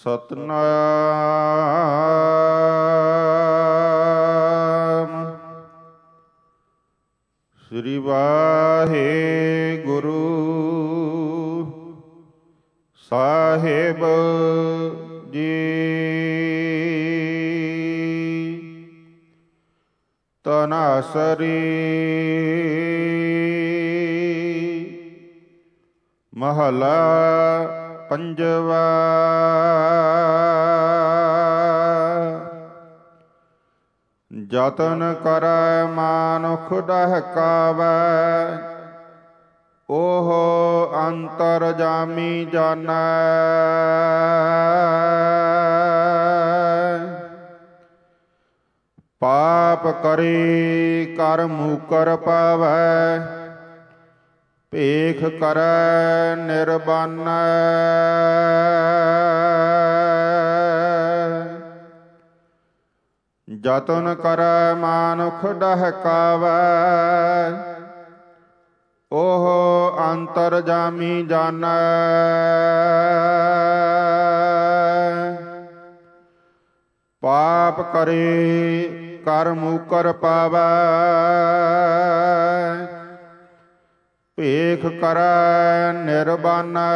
ਸਤਨਾਮ ਸ੍ਰੀ ਵਾਹਿਗੁਰੂ ਸਾਹਿਬ ਜੀ। ਤਨਾਸਰੀ ਮਹਲਾ ਪੰਜਵਾ। ਜਤਨ ਕਰੈ ਮਾਨੁਖ ਡਹਿਕਾਵੈ, ਓਹ ਅੰਤਰਜਾਮੀ ਜਾਣੈ। ਪਾਪ ਕਰੀ ਕਰ ਮੂਕਰ ਪਾਵੈ, ਭੇਖ ਕਰੈ ਨਿਰਬਾਨੈ। ਜਤਨ ਕਰੈ ਮਾਨੁਖ ਡਹਿਕਾਵੈ, ਓਹ ਅੰਤਰਜਾਮੀ ਜਾਣੈ। ਪਾਪ ਕਰੇ ਕਰ ਮੂਕਰ ਪਾਵੈ, ਭੇਖ ਕਰੈ ਨਿਰਬਾਨੈ।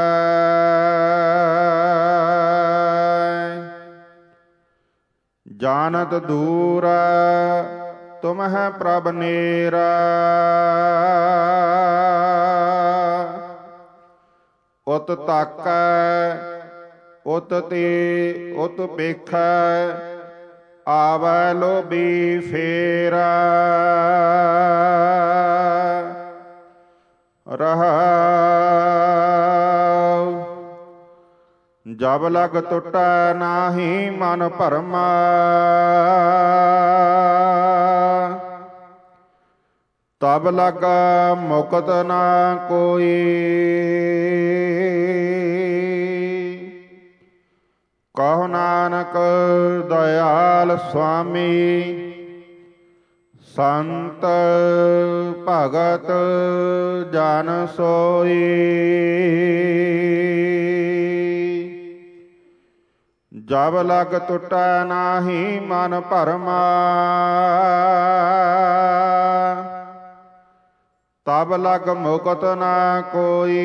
ਜਾਨਤ ਦੂਰ ਤੁਮਹਿ ਪ੍ਰਭ ਨੇਰਾ, ਉਤ ਤਾਕੈ ਉਤ ਤੇ ਉਤ ਪੇਖੈ, ਆਵੈ ਲੋਭੀ ਫੇਰਾ। ਰਹਾਉ ਜਬ ਲਗ ਟੁਟੈ ਨਾਹੀ ਮਨ ਭਰਮਾ, ਤਬ ਲਗ ਮੁਕਤ ਨਾ ਕੋਈ। ਕਹੁ ਨਾਨਕ ਦਇਆਲ ਸੁਆਮੀ, ਸੰਤ ਭਗਤ ਜਨ ਸੋਈ। ਜਬ ਲਗ ਟੁਟੈ ਨਾਹੀ ਮਨ ਭਰਮਾ, ਤਬ ਲਗ ਮੁਕਤ ਨਾ ਕੋਈ।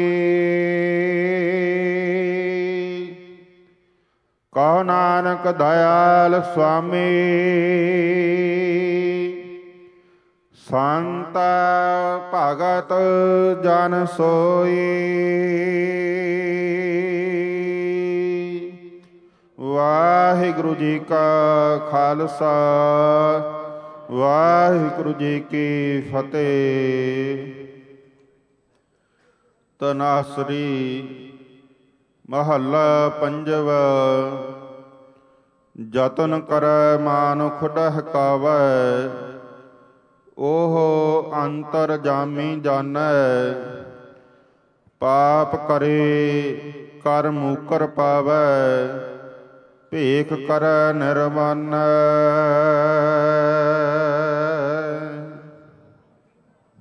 ਕਹੁ ਨਾਨਕ ਦਇਆਲ ਸੁਆਮੀ, ਸੰਤ ਭਗਤ ਜਨ ਸੋਈ। ਵਾਹਿਗੁਰੂ ਜੀ ਕਾ ਖਾਲਸਾ, ਵਾਹਿਗੁਰੂ ਜੀ ਕੀ ਫਤਿਹ। ਤਨਾਸਰੀ ਮਹੱਲਾ ਪੰਜਵਾ। ਜਤਨ ਕਰੈ ਮਾਨੁਖ ਡਹਿਕਾਵੈ, ਓਹ ਅੰਤਰਜਾਮੀ ਜਾਣੈ। ਪਾਪ ਕਰੇ ਕਰ ਮੂਕਰ ਪਾਵੈ, ਭੇਖ ਕਰੈ ਨਿਰਵਾਨੈ।